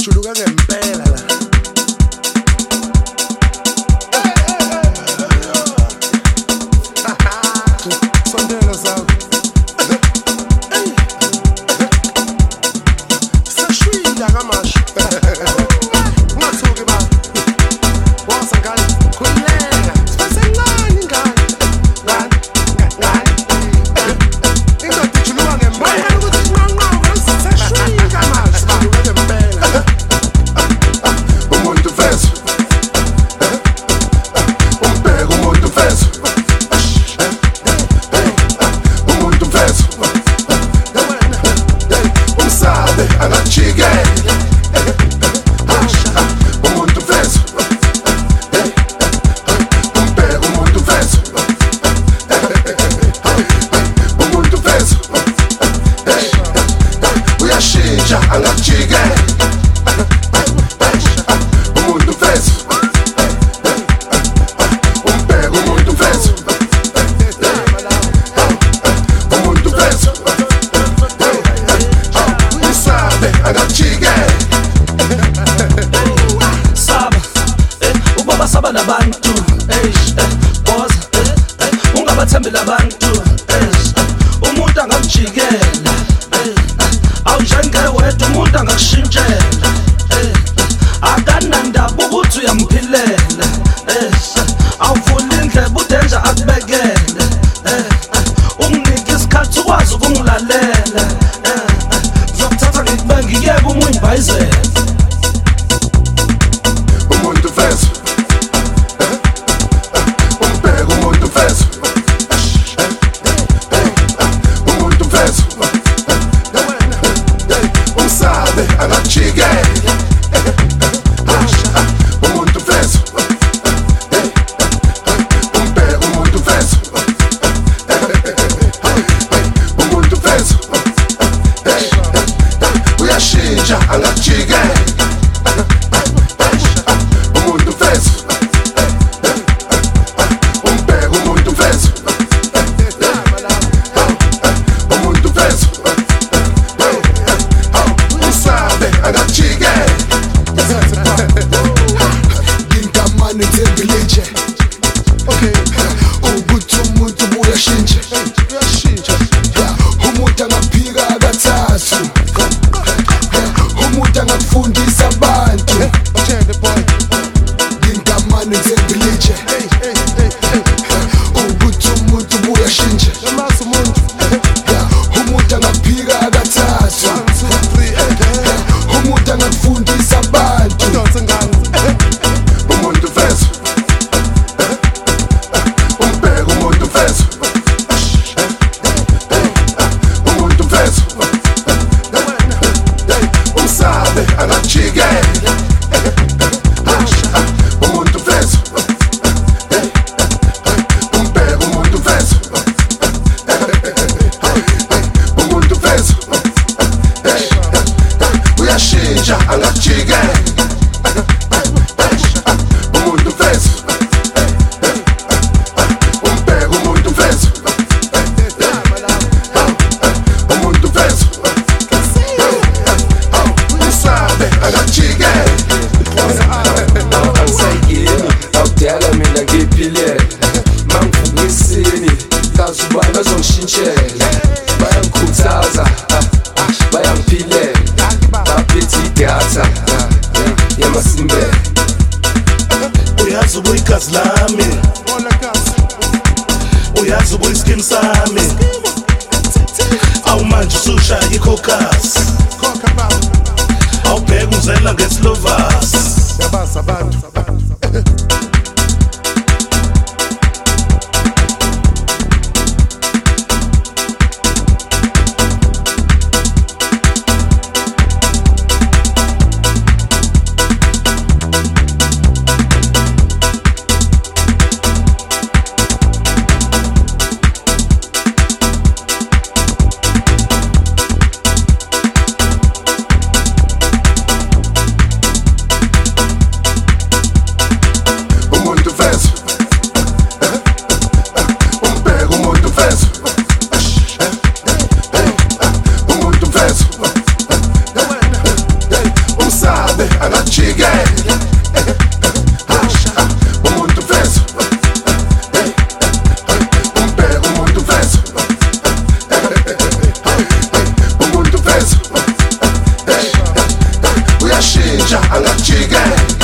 Juluka ngempela la. Sondela sawa. Sashwila kamasha. Ungathuki ba. Wasa ngani kulenga. Sifasencane ngani. Ngani. Ingathi juluka ngempela ukuthi nqanqo sashwila kamasha. Juluka ngempela. Umuntu feso. Umbheka umuntu feso. Umuntu feso. Umsabe angajike. Umuntu feso. Umbheka umuntu feso. Umuntu feso. Uyashintsha angajike. Umuntu feso. Umbheka umuntu feso. Umuntu feso. Umsabe angajike. Saba, ubaba saba nabantu, boza, ungabathembi labantu, umuntu angakujikela, awujenge wedwa umuntu angakushintshela, akanandaba ukuthi uyamphilela, awuvula indlebe udenja akubekele, unginike isikhathi ukwazi ukungilalela, ngizokuthatha ngikubeke ngiyeke umuyibhayizela. Umuntu feso. Umbheka umuntu feso. Umuntu feso. Umsabe angajike. Umuntu feso. Umbheka umuntu feso. Umuntu feso. Uyashintsha angajike. Umuntu feso. Umbheka umuntu feso. Umuntu feso. Umsabe angajike. Ngingamane thembilije. Okay. Ukuthi umuntu uyashintsha. Uyashintsha. Umuntu angaphika kathathu. Umuntu angakufundisa abantu. Utshele boy. Ngingamane thembilije. Ukuthi umuntu uyashintsha. Yamazi umuntu. Umuntu angaphika kathathu. 1 2 3 Umuntu angakufundisa abantu. Udonsa ngani. Umuntu feso. Umbheka umuntu feso. Umuntu feso. Umsabe angajike. Umuntu feso. Umbheka umuntu feso. Umuntu feso. Uyashintsha angajike. Umuntu feso. Umbheka umuntu feso. Umuntu feso. Umsabe angajike. Awusayini, awudala mina ngiphilele mangivukisini kazi ubani bazongishintshela bayangikhuthaza bayangiphilela baphethe idatha yamasimbele uyazi ubuyigazi lami Bona kazi. uyazi ubuyiskin sami awumanje usushaya ikhokasi Khokha baba. awubheka uzela ngeslovasi Yabazi abantu. amasosha angakujike